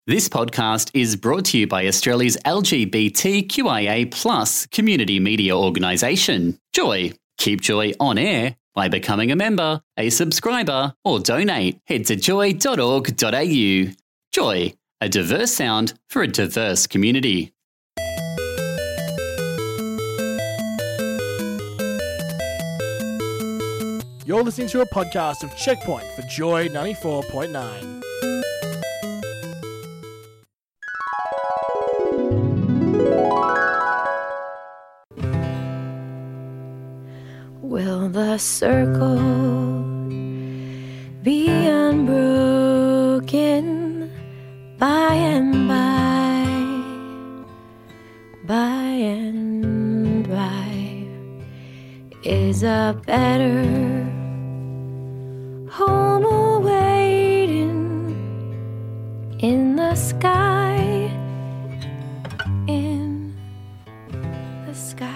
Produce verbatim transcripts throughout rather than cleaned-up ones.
This podcast is brought to you by Australia's L G B T Q I A plus community media organisation, Joy. Keep Joy on air by becoming a member, a subscriber, or donate. Head to joy dot org dot a u. Joy, a diverse sound for a diverse community. You're listening to a podcast of Checkpoint for Joy ninety-four point nine. Will the circle be unbroken by and by, by and by? Is a better home awaiting in the sky, in the sky?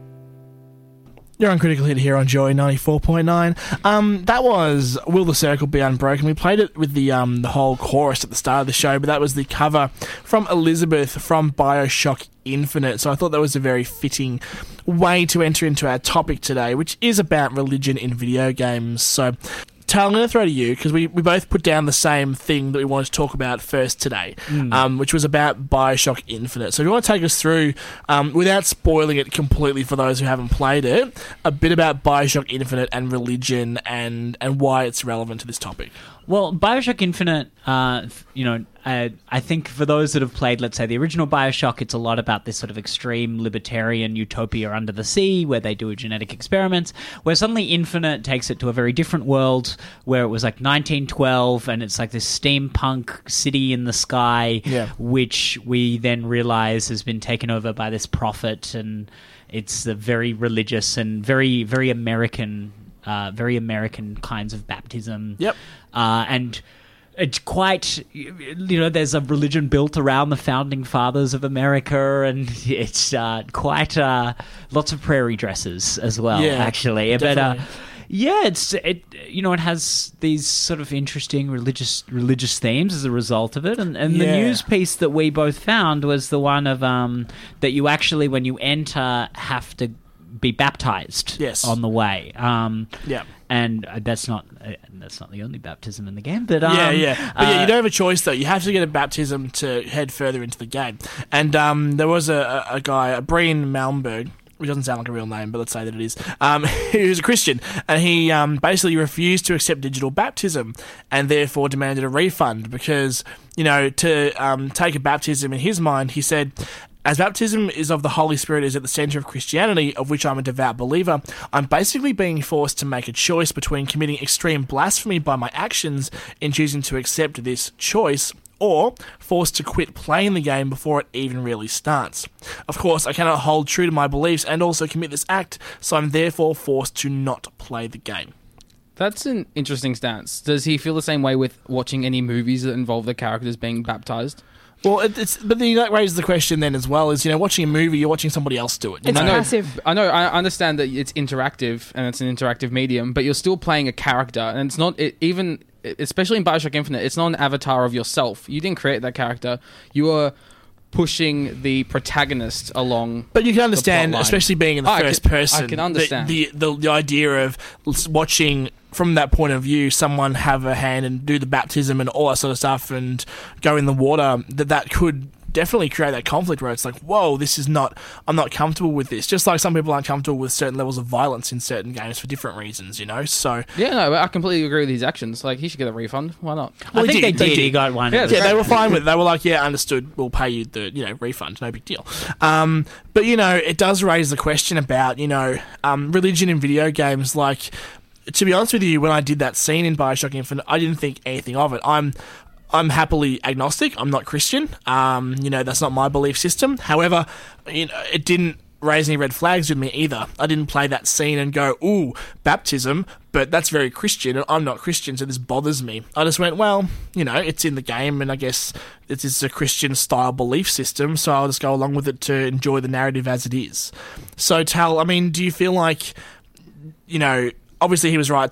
You're on Critical Hit here on Joy ninety-four point nine. Um, that was Will the Circle Be Unbroken. We played it with the um the whole chorus at the start of the show, but that was the cover from Elizabeth from BioShock Infinite. So I thought that was a very fitting way to enter into our topic today, which is about religion in video games. So, Tal, I'm going to throw to you, because we, we both put down the same thing that we wanted to talk about first today, mm. um, which was about BioShock Infinite. So if you want to take us through, um, without spoiling it completely for those who haven't played it, a bit about BioShock Infinite and religion and, and why it's relevant to this topic. Well, BioShock Infinite, uh, you know, uh, I think for those that have played, let's say, the original BioShock, it's a lot about this sort of extreme libertarian utopia under the sea where they do genetic experiments, where suddenly Infinite takes it to a very different world where it was like nineteen twelve and it's like this steampunk city in the sky, yeah. which we then realize has been taken over by this prophet, and it's a very religious and very, very American Uh, very American kinds of baptism. Yep. Uh, and it's quite, you know, there's a religion built around the founding fathers of America, and it's uh, quite uh, lots of prairie dresses as well, yeah, actually. Definitely. But uh, yeah, it's it you know it has these sort of interesting religious religious themes as a result of it, and and yeah. the news piece that we both found was the one of um that you actually, when you enter, have to be baptized yes. on the way. Um, yeah. And that's not uh, that's not the only baptism in the game, but um, yeah, yeah, but yeah, uh, you don't have a choice though. You have to get a baptism to head further into the game. And um, there was a, a, a guy, a Brian Malmberg, which doesn't sound like a real name, but let's say that it is. Um, he was a Christian, and he um, basically refused to accept digital baptism, and therefore demanded a refund because, you know, to um, take a baptism in his mind, he said, as baptism is of the Holy Spirit is at the centre of Christianity, of which I'm a devout believer, I'm basically being forced to make a choice between committing extreme blasphemy by my actions in choosing to accept this choice, or forced to quit playing the game before it even really starts. Of course, I cannot hold true to my beliefs and also commit this act, so I'm therefore forced to not play the game. That's an interesting stance. Does he feel the same way with watching any movies that involve the characters being baptized? Well, it's but then that raises the question then as well, is, you know, watching a movie, you're watching somebody else do it. You It's know? passive. I know, I understand that it's interactive and it's an interactive medium, but you're still playing a character, and it's not it, even, especially in BioShock Infinite, it's not an avatar of yourself. You didn't create that character. You are pushing the protagonist along. But you can understand, the plot line. especially being in the Oh, I first can- person, I can understand. The, the, the, the idea of watching, from that point of view, someone have a hand and do the baptism and all that sort of stuff and go in the water, that that could definitely create that conflict where it's like, whoa, this is not, I'm not comfortable with this. Just like some people aren't comfortable with certain levels of violence in certain games for different reasons, you know? So Yeah, no, I completely agree with his actions. Like, he should get a refund. Why not? Well, I think he they did, did. they did. He got one. Yeah, yeah, they were fine with it. They were like, yeah, understood, we'll pay you the, you know, refund, no big deal. Um, but, you know, it does raise the question about, you know, um, religion in video games. Like, to be honest with you, when I did that scene in BioShock Infinite, I didn't think anything of it. I'm I'm happily agnostic. I'm not Christian. Um, you know, that's not my belief system. However, you know, it didn't raise any red flags with me either. I didn't play that scene and go, ooh, baptism, but that's very Christian, and I'm not Christian, so this bothers me. I just went, well, you know, it's in the game, and I guess it is a Christian-style belief system, so I'll just go along with it to enjoy the narrative as it is. So, Tal, I mean, do you feel like, you know, obviously he was right to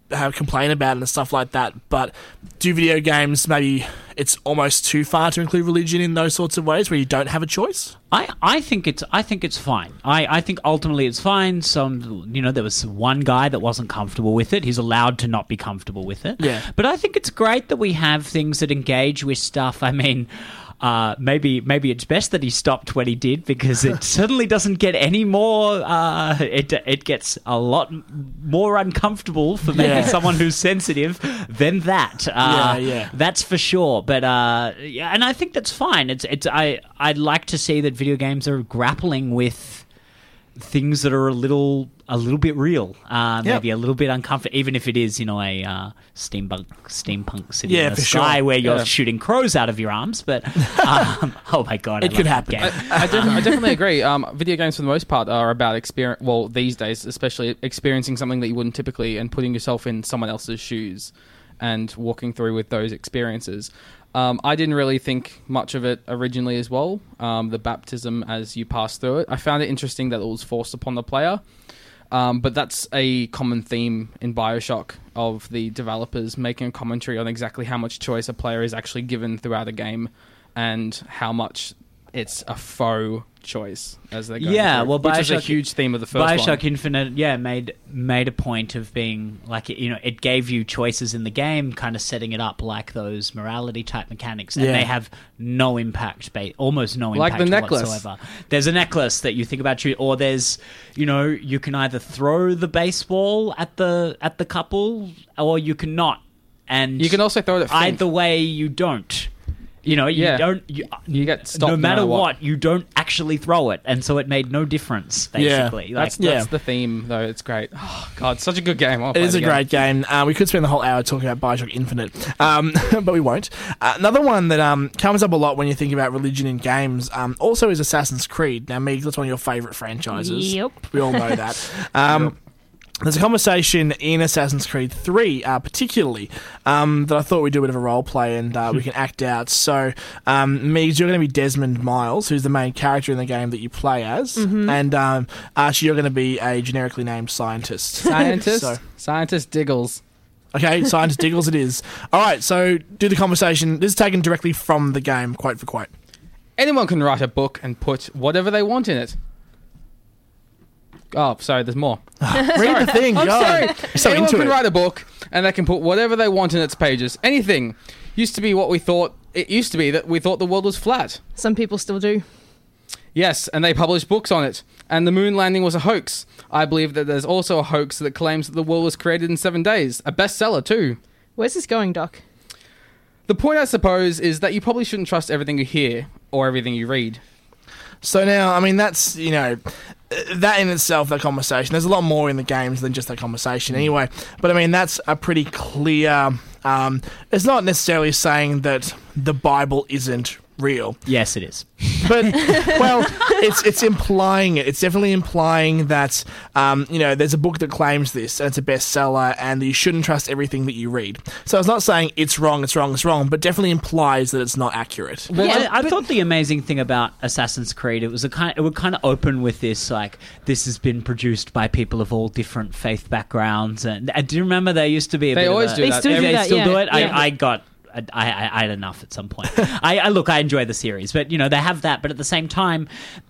have complain about it and stuff like that. But do video games maybe it's almost too far to include religion in those sorts of ways where you don't have a choice? I, I think it's I think it's fine. I, I think ultimately it's fine. Some you know there was one guy that wasn't comfortable with it. He's allowed to not be comfortable with it. Yeah. But I think it's great that we have things that engage with stuff. I mean, uh, maybe maybe it's best that he stopped when he did, because it certainly doesn't get any more. Uh, it it gets a lot more uncomfortable for maybe Yeah. someone who's sensitive than that. Uh, Yeah, yeah. That's for sure. But uh, yeah, and I think that's fine. It's it's I I'd like to see that video games are grappling with things that are a little a little bit real, uh, Yep. maybe a little bit uncomfortable, even if it is, you know, a uh, steampunk steampunk city Yeah, in the for sky sure. where you're Yeah. shooting crows out of your arms. But um, oh my god, I It love could that happen. game. I, def- I definitely agree. Um, video games, for the most part, are about experience. Well, these days, especially experiencing something that you wouldn't typically, and putting yourself in someone else's shoes, and walking through with those experiences. Um, I didn't really think much of it originally as well. Um, the baptism as you pass through it, I found it interesting that it was forced upon the player. Um, but that's a common theme in BioShock, of the developers making a commentary on exactly how much choice a player is actually given throughout a game, and how much it's a faux choice as they go. Yeah, well, which is a BioShock- huge theme of the first BioShock one. Infinite, yeah, made made a point of being like, you know, it gave you choices in the game, kind of setting it up like those morality type mechanics, and Yeah. they have no impact, ba- almost no Like impact the necklace. whatsoever. There's a necklace that you think about, you, or there's, you know, you can either throw the baseball at the at the couple, or you can not, and You can also throw it at Fink. either way you don't. You know, you Yeah. don't. You, You get stopped no matter what. what, you don't actually throw it, and so it made no difference. Yeah. Basically, like, That's, that's Yeah. the theme, though. It's great. Oh, God, such a good game. I'll It play is a again. great game. Uh, we could spend the whole hour talking about BioShock Infinite, um, but we won't. Uh, another one that um, comes up a lot when you think about religion in games um, also is Assassin's Creed. Now, Megs, that's one of your favourite franchises. Yep. We all know that. Um, Yep. There's a conversation in Assassin's Creed three, uh, particularly, um, that I thought we'd do a bit of a role play and uh, we can act out. So, um, Megs, you're going to be Desmond Miles, who's the main character in the game that you play as, and um, Archie, you're going to be a generically named scientist. Scientist, So- Scientist Diggles. Okay, Scientist Diggles it is. All right, so do the conversation. This is taken directly from the game, quote for quote. Anyone can write a book and put whatever they want in it. Oh, sorry, there's more. Read the thing, I'm God. sorry. You're so Anyone into can it. write a book and they can put whatever they want in its pages. Anything. Used to be what we thought. It used to be that we thought the world was flat. Some people still do. Yes, and they published books on it. And the moon landing was a hoax. I believe that there's also a hoax that claims that the world was created in seven days. A bestseller, too. Where's this going, Doc? The point, I suppose, is that you probably shouldn't trust everything you hear or everything you read. So now, I mean, that's, you know, uh, that in itself, that conversation, there's a lot more in the games than just that conversation anyway. But I mean, that's a pretty clear, um, it's not necessarily saying that the Bible isn't real. yes, it is. But well, it's it's implying it. It's definitely implying that um, you know there's a book that claims this and it's a bestseller, and that you shouldn't trust everything that you read. So it's not saying it's wrong, it's wrong, it's wrong, but definitely implies that it's not accurate. Well, Yeah, I, I thought the amazing thing about Assassin's Creed, it was a kind, it would kind of open with this, like, this has been produced by people of all different faith backgrounds, and, and do you remember there used to be a They bit always of a, do They that. still do they that, still yeah. do it. Yeah. I, I got. I, I, I had enough at some point. I, I look, I enjoy the series, but you know they have that. But at the same time,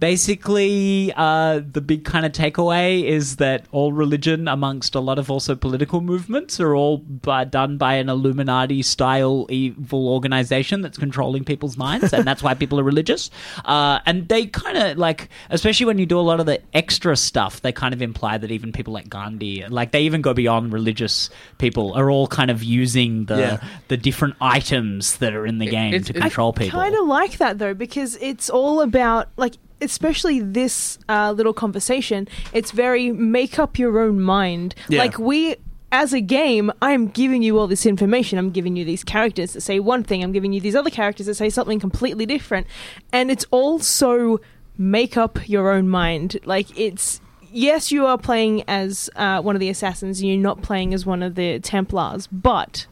basically, uh, the big kind of takeaway is that all religion, amongst a lot of also political movements, are all by, done by an Illuminati-style evil organization that's controlling people's minds, and that's why people are religious. Uh, and they kind of like, especially when you do a lot of the extra stuff, they kind of imply that even people like Gandhi, like they even go beyond religious people, are all kind of using the Yeah. the different items that are in the game it- to it- control people. Kind of like that though, because it's all about like, especially this uh, little conversation. It's very make up your own mind. Yeah. Like we. As a game, I'm giving you all this information. I'm giving you these characters that say one thing. I'm giving you these other characters that say something completely different. And it's all so make up your own mind. Like, it's... Yes, you are playing as uh, one of the assassins. And you're not playing as one of the Templars. But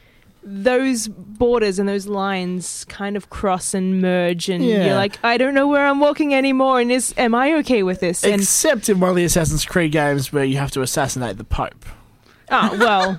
those borders and those lines kind of cross and merge. And Yeah. you're like, I don't know where I'm walking anymore. And is am I okay with this? And Except in one of the Assassin's Creed games where you have to assassinate the Pope. Oh, well.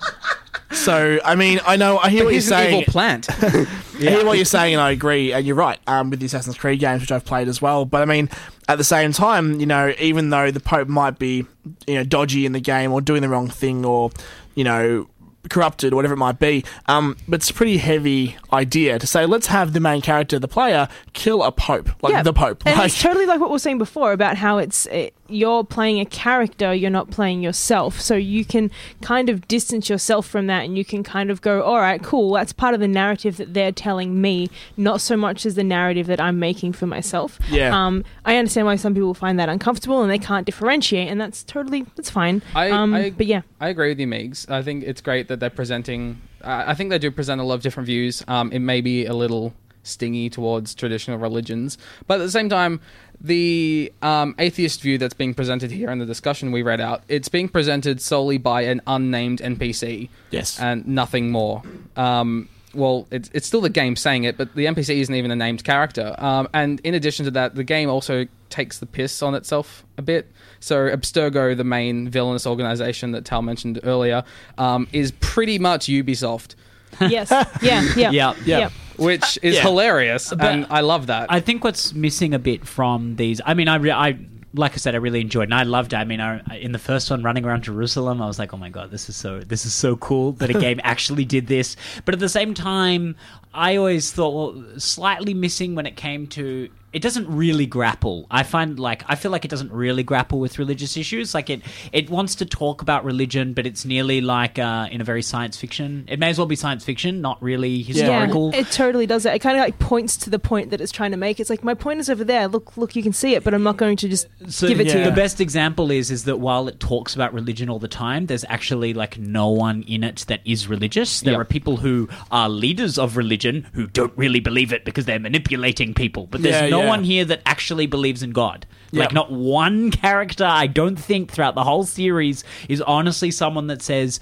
So, I mean, I know, I hear But what you're he's an saying. evil plant. I hear what you're saying, and I agree, and you're right, um, with the Assassin's Creed games, which I've played as well. But, I mean, at the same time, you know, even though the Pope might be, you know, dodgy in the game or doing the wrong thing or, you know, corrupted or whatever it might be, um, but it's a pretty heavy idea to say, let's have the main character, the player, kill a Pope, like Yeah, the Pope. And Like, it's totally like what we were saying before about how it's it, you're playing a character, you're not playing yourself. So you can kind of distance yourself from that, and you can kind of go, all right, cool, that's part of the narrative that they're telling me, not so much as the narrative that I'm making for myself. Yeah. Um, I understand why some people find that uncomfortable and they can't differentiate, and that's totally, that's fine. I- um, I- but yeah. I agree with you, Megs. I think it's great that they're presenting. Uh, I think they do present a lot of different views. Um, it may be a little stingy towards traditional religions, but at the same time, the um, atheist view that's being presented here in the discussion we read out, it's being presented solely by an unnamed N P C. Yes. And nothing more. Um, well, it's, it's still the game saying it, but the N P C isn't even a named character. Um, and in addition to that, the game also takes the piss on itself a bit. So Abstergo, the main villainous organization that Tal mentioned earlier, um, is pretty much Ubisoft, Yes. Yeah. Yeah. Yeah. Yeah. which is Yeah. hilarious, But and I love that. I think what's missing a bit from these. I mean, I, re- I like I said, I really enjoyed, it, and I loved it. I mean, I, in the first one, running around Jerusalem, I was like, oh my god, this is so this is so cool that a game actually did this. But at the same time, I always thought, well, slightly missing when it came to. It doesn't really grapple. I find like I feel like it doesn't really grapple with religious issues. Like it, it wants to talk about religion, but it's nearly like uh, in a very science fiction. It may as well be science fiction, not really historical. Yeah, it totally does that. It kind of like points to the point that it's trying to make. It's like, my point is over there. Look, look, you can see it, but I'm not going to just So give it to yeah. you. the best example is is that while it talks about religion all the time, there's actually like no one in it that is religious. There Yep. are people who are leaders of religion who don't really believe it because they're manipulating people. But there's Yeah, no yeah. one here that actually believes in God. Like Yep. not one character, I don't think throughout the whole series is honestly someone that says,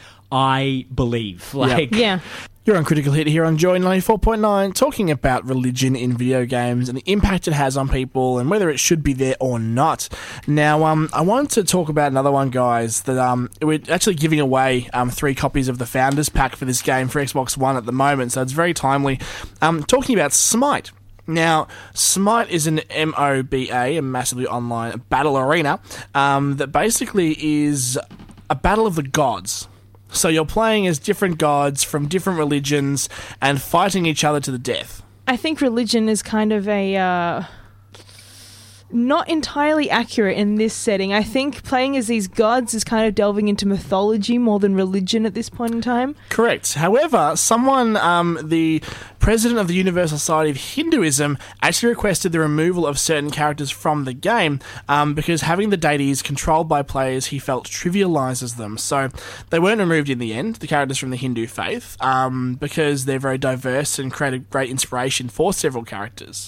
I believe. Like Yeah. You're on Critical Hit here on Joy ninety-four point nine, talking about religion in video games and the impact it has on people and whether it should be there or not. Now, um, I wanted to talk about another one, guys, that um, we're actually giving away um, three copies of the Founders Pack for this game for Xbox One at the moment, so it's very timely. Um, talking about Smite. Now, Smite is an M O B A, a massively online battle arena, um, that basically is a battle of the gods. So you're playing as different gods from different religions and fighting each other to the death. I think religion is kind of a uh, not entirely accurate in this setting. I think playing as these gods is kind of delving into mythology more than religion at this point in time. Correct. However, someone, um, the president of the Universal Society of Hinduism, actually requested the removal of certain characters from the game um, because having the deities controlled by players, he felt trivializes them. So they weren't removed in the end, the characters from the Hindu faith, um, because they're very diverse and create a great inspiration for several characters.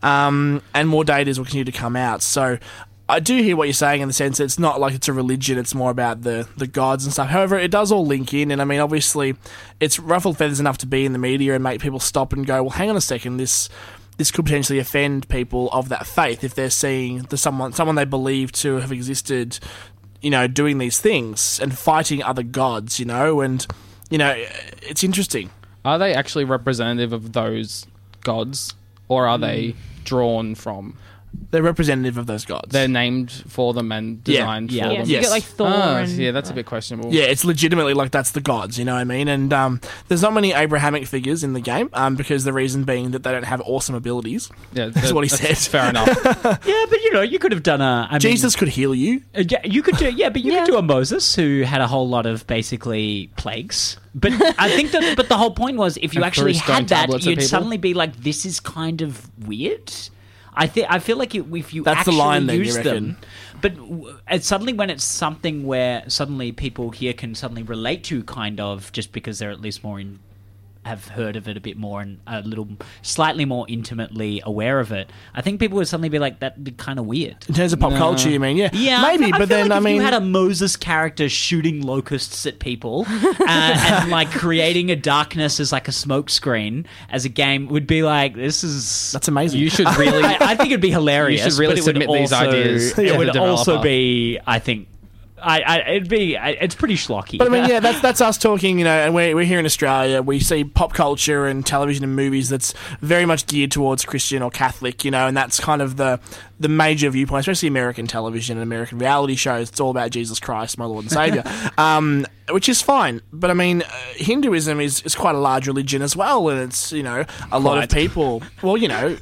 Um, and more deities will continue to come out. So I do hear what you're saying in the sense that it's not like it's a religion, it's more about the, the gods and stuff. However, it does all link in, and I mean, obviously, it's ruffled feathers enough to be in the media and make people stop and go, well, hang on a second, this this could potentially offend people of that faith if they're seeing the someone someone they believe to have existed, you know, doing these things and fighting other gods, you know, and, you know, it's interesting. Are they actually representative of those gods, or are they drawn from? They're representative of those gods. They're named for them and Yeah. designed Yeah. for Yeah, them. so you Yes. get like Thor Ah, and yeah, that's a bit questionable. Yeah, it's legitimately like that's the gods, you know what I mean? And um, there's not many Abrahamic figures in the game um, because the reason being that they don't have awesome abilities. yeah That's what he that's said. Fair enough. Yeah, but you know, you could have done a I mean, Jesus could heal you. Uh, yeah, you could do, yeah, but you Yeah. could do a Moses who had a whole lot of basically plagues. But I think that, but the whole point was, if you And actually threw stone had that, tablets at you'd people. suddenly be like, "This is kind of weird." I think I feel like it, if you That's the actually line then, you use reckon? them, but w- it's suddenly when it's something where suddenly people here can suddenly relate to, kind of, just because they're at least more in. Have heard of it a bit more and a little slightly more intimately aware of it. I think people would suddenly be like, that'd be kind of weird. In terms of pop No. culture, you mean? Yeah, Yeah, maybe. I, but feel then like I if mean, you had a Moses character shooting locusts at people uh, and like creating a darkness as like a smoke screen as a game would be like, this is. that's amazing. You should really. I, I think it'd be hilarious. You should really but it would submit these also, ideas It to would the also developer. be, I think. I, I it'd be I, it's pretty schlocky. But I mean, yeah, that's that's us talking, you know, and we're, we're here in Australia. We see pop culture and television and movies that's very much geared towards Christian or Catholic, you know, and that's kind of the the major viewpoint, especially American television and American reality shows. It's all about Jesus Christ, my Lord and Savior, um, which is fine. But I mean, uh, Hinduism is, is quite a large religion as well, and it's, you know, a lot of people. Well, you know.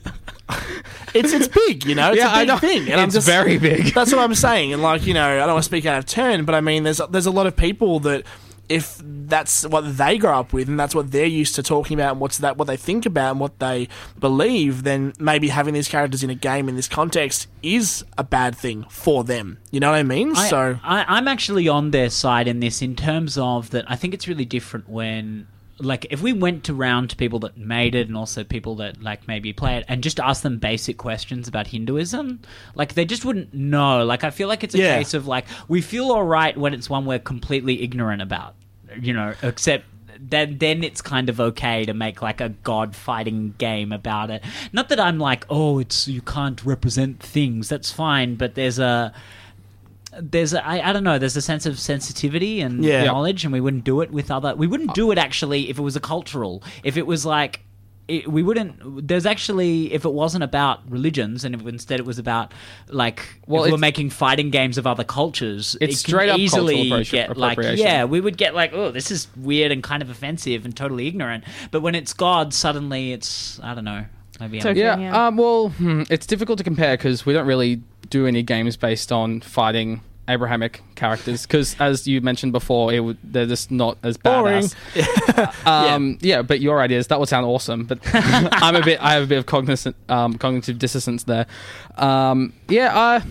It's it's big, you know. It's Yeah, a I big know. thing, and I'm It's just very big. That's what I'm saying, and like, you know, I don't want to speak out of turn, but I mean, there's there's a lot of people that if that's what they grow up with and that's what they're used to talking about, and what's that what they think about and what they believe, then maybe having these characters in a game in this context is a bad thing for them. You know what I mean? I, so I, I'm actually on their side in this, in terms of that. I think it's really different when. Like, if we went around to people that made it and also people that, like, maybe play it and just ask them basic questions about Hinduism, like, they just wouldn't know. Like, I feel like it's a Yeah. case of, like, we feel all right when it's one we're completely ignorant about, you know, except then then it's kind of okay to make, like, a god-fighting game about it. Not that I'm like, oh, it's you can't represent things. That's fine, but there's a... There's a, I, I don't know, there's a sense of sensitivity and Yeah. knowledge, and we wouldn't do it with other... We wouldn't do it, actually, if it was a cultural. If it was, like... It, we wouldn't... There's actually... If it wasn't about religions, and if instead it was about, like... Well, if we were it's- making fighting games of other cultures... It's it straight can up easily cultural appropri- get, like... appropriation. Yeah, we would get, like, oh, this is weird and kind of offensive and totally ignorant. But when it's God, suddenly it's... I don't know. Maybe It's I'm... okay. Yeah, Yeah. Um, well, hmm, it's difficult to compare because we don't really do any games based on fighting Abrahamic characters because, as you mentioned before, it would, they're just not as Boring. badass. um, yeah. But your ideas that would sound awesome. But I'm a bit, I have a bit of cognizant, um, cognitive dissonance there. Um, yeah, I,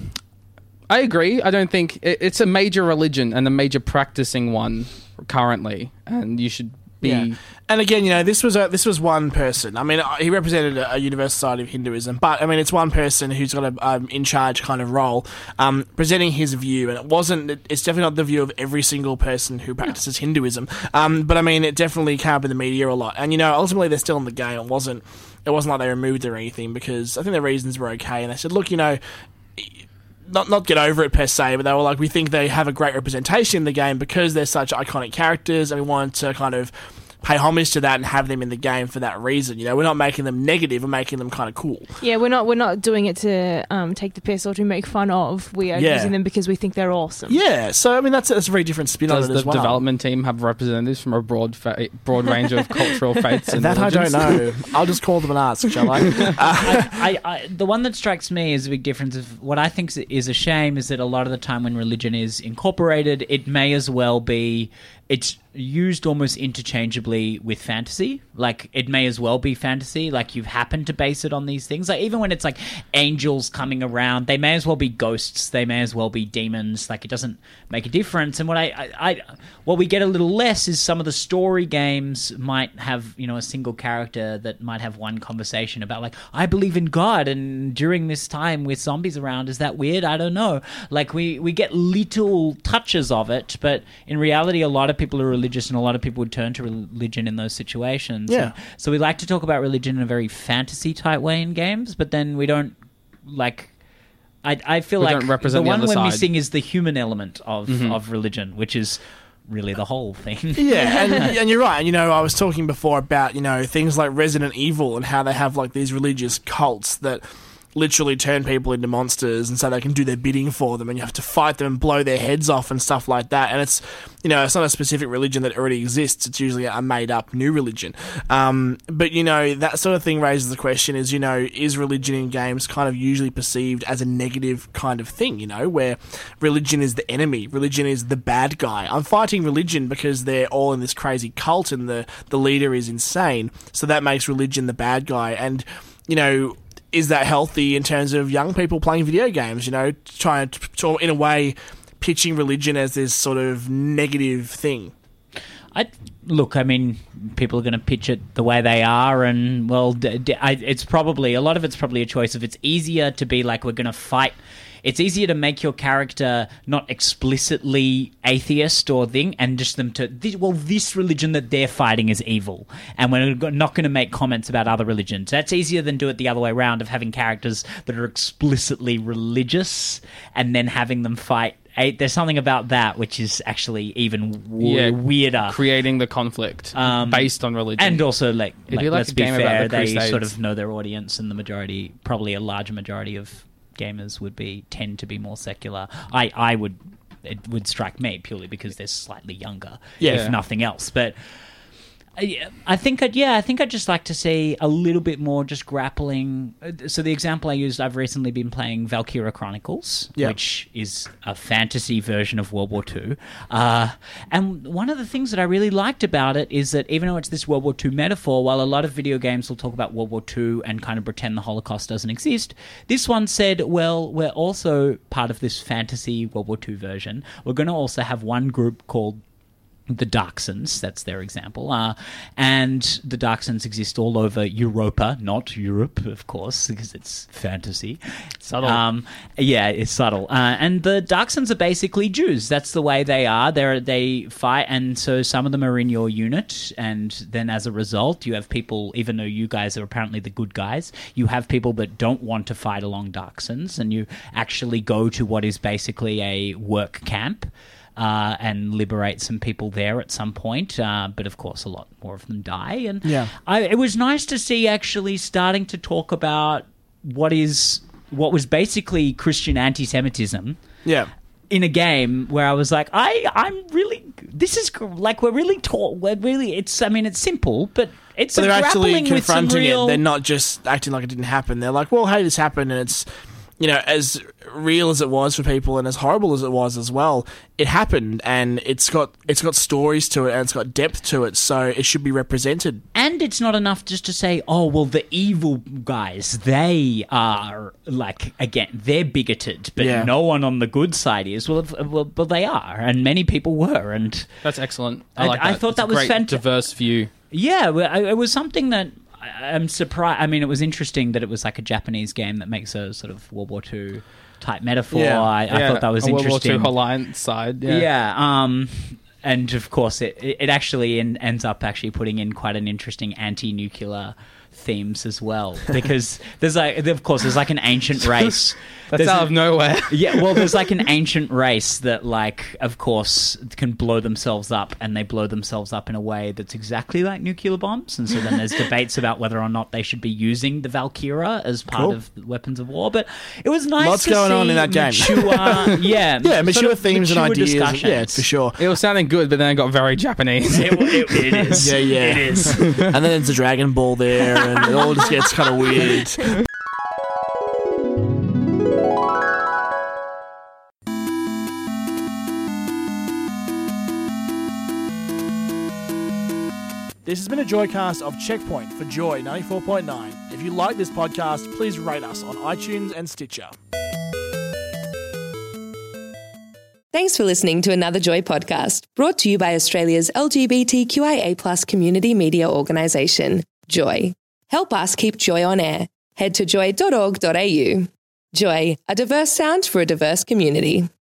I agree. I don't think it, it's a major religion and a major practicing one currently, and you should be. yeah. And again, you know, this was a, this was one person. I mean, he represented a, a universal side of Hinduism, but I mean, it's one person who's got a um, in charge kind of role, um, presenting his view, and it wasn't. It's definitely not the view of every single person who practices Hinduism. Um, but I mean, it definitely came up in the media a lot, and you know, ultimately they're still in the game. It wasn't. It wasn't like they removed it or anything because I think the reasons were okay, and they said, look, you know. Not not get over it per se, but they were like, we think they have a great representation in the game because they're such iconic characters, and we wanted to kind of pay homage to that and have them in the game for that reason. You know, we're not making them negative, we're making them kind of cool. Yeah, we're not we're not doing it to um, take the piss or to make fun of. We are Yeah. using them because we think they're awesome. Yeah, so I mean that's that's a very different spin Does on it the as well. development team have representatives from a broad fa- broad range of cultural faiths? And That I don't religions? know. I'll just call them and ask, shall I? Uh, I, I, I, the one that strikes me as a big difference of what I think is a shame is that a lot of the time when religion is incorporated, it may as well be it's used almost interchangeably with fantasy. Like, it may as well be fantasy. Like, you've happened to base it on these things. Like, even when it's like angels coming around, they may as well be ghosts. They may as well be demons. Like, it doesn't make a difference. And what I, I, I what we get a little less is some of the story games might have, you know, a single character that might have one conversation about, like, I believe in God, and during this time with zombies around, is that weird? I don't know. Like, we, we get little touches of it, but in reality, a lot of people are religious, and a lot of people would turn to religion in those situations. Yeah. And so we like to talk about religion in a very fantasy type way in games, but then we don't like. I I feel We like don't represent the the one other we're side. missing is the human element of Mhm. of religion, which is really the whole thing. Yeah, and, and you're right. And, you know, I was talking before about, you know, things like Resident Evil and how they have, like, these religious cults that literally turn people into monsters and so they can do their bidding for them, and you have to fight them and blow their heads off and stuff like that. And it's, you know, it's not a specific religion that already exists. It's usually a made-up new religion. Um, but, you know, that sort of thing raises the question is, you know, is religion in games kind of usually perceived as a negative kind of thing, you know, where religion is the enemy, religion is the bad guy. I'm fighting religion because they're all in this crazy cult and the, the leader is insane, so that makes religion the bad guy. And, you know, is that healthy in terms of young people playing video games, you know, trying to, to in a way, pitching religion as this sort of negative thing? I look. I mean, people are going to pitch it the way they are, and well, d- d- I, it's probably a lot of it's probably a choice. If it's easier to be like we're going to fight, it's easier to make your character not explicitly atheist or thing, and just them to this, well, this religion that they're fighting is evil, and we're not going to make comments about other religions. That's easier than do it the other way around of having characters that are explicitly religious and then having them fight a, there's something about that which is actually even w- Yeah, weirder. Creating the conflict Um, based on religion. And also, like, It'd like be like let's a be game about fair, the they Crusades. sort of know their audience, and the majority, probably a large majority of gamers would be tend to be more secular. I, I would, it would strike me purely because they're slightly younger, Yeah. if nothing else. But I I think, I'd, yeah, I think I'd just like to see a little bit more just grappling. So the example I used, I've recently been playing Valkyria Chronicles, Yeah. which is a fantasy version of World War Two. Uh, and one of the things that I really liked about it is that even though it's this World War Two metaphor, while a lot of video games will talk about World War Two and kind of pretend the Holocaust doesn't exist, this one said, well, we're also part of this fantasy World War Two version. We're going to also have one group called the Darksons, that's their example, uh, and the Darksons exist all over Europa, not Europe, of course, because it's fantasy. Subtle. Um, yeah, it's subtle. Uh, and the Darksons are basically Jews. That's the way they are. They they fight, and so some of them are in your unit, and then as a result, you have people, even though you guys are apparently the good guys, you have people that don't want to fight along Darksons, and you actually go to what is basically a work camp. Uh, and liberate some people there at some point, uh, but of course a lot more of them die. And Yeah. I, it was nice to see actually starting to talk about what is what was basically Christian anti-Semitism Yeah. in a game where I was like, I I'm really this is gr- like we're really taught we're really it's I mean it's simple, but it's So a they're actually grappling with some confronting real. it. They're not just acting like it didn't happen. They're like, well, hey, this happened, and it's, you know, as real as it was for people and as horrible as it was as well, it happened, and it's got it's got stories to it, and it's got depth to it, so it should be represented. And it's not enough just to say, oh, well, the evil guys, they are, like, again, they're bigoted, but Yeah. no one on the good side is. Well, if- well, well they are, and many people were. And That's excellent. I I- like I that. thought It's that a was great, fant- diverse view. yeah, well, I- it was something that I- I'm surprised. I mean, it was interesting that it was like a Japanese game that makes a sort of World War Two type metaphor. Yeah. I, I thought that was a World War interesting. Two alliance side. Yeah. Yeah. um, and of course, it it it actually in, ends up actually putting in quite an interesting anti-nuclear themes as well, because there's like, of course, there's like an ancient race. That's There's out a- of nowhere. Yeah, well, there's like an ancient race that, like, of course, can blow themselves up, and they blow themselves up in a way that's exactly like nuclear bombs. And so then there's debates about whether or not they should be using the Valkyria as part Cool. of weapons of war. But it was nice. Lots to going see on in that game. Mature, yeah, Yeah, sort mature of themes and mature ideas. discussions. Yeah, for sure. It was sounding good, but then it got very Japanese. It, it, it is. Yeah, yeah. It is. And then there's a Dragon Ball there, and it all just gets kind of weird. This has been a Joycast of Checkpoint for Joy ninety-four point nine. If you like this podcast, please rate us on iTunes and Stitcher. Thanks for listening to another Joy podcast, brought to you by Australia's L G B T Q I A plus community media organisation, Joy. Help us keep Joy on air. Head to joy dot org dot a u. Joy, a diverse sound for a diverse community.